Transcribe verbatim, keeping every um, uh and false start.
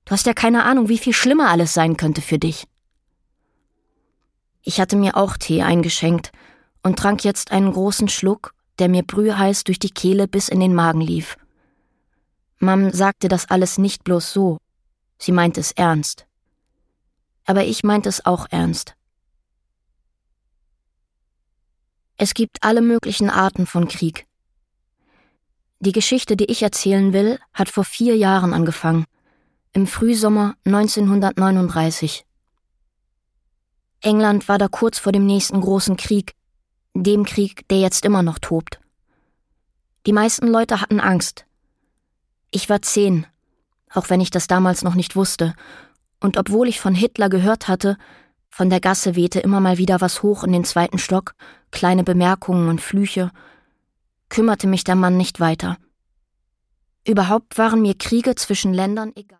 Du hast ja keine Ahnung, wie viel schlimmer alles sein könnte für dich. Ich hatte mir auch Tee eingeschenkt und trank jetzt einen großen Schluck, der mir brühheiß durch die Kehle bis in den Magen lief. Mam sagte das alles nicht bloß so, sie meinte es ernst. Aber ich meinte es auch ernst. Es gibt alle möglichen Arten von Krieg. Die Geschichte, die ich erzählen will, hat vor vier Jahren angefangen, im Frühsommer neunzehnhundertneununddreißig. England war da kurz vor dem nächsten großen Krieg, dem Krieg, der jetzt immer noch tobt. Die meisten Leute hatten Angst. Ich war zehn, auch wenn ich das damals noch nicht wusste, und obwohl ich von Hitler gehört hatte, von der Gasse wehte immer mal wieder was hoch in den zweiten Stock, kleine Bemerkungen und Flüche, kümmerte mich der Mann nicht weiter. Überhaupt waren mir Kriege zwischen Ländern egal.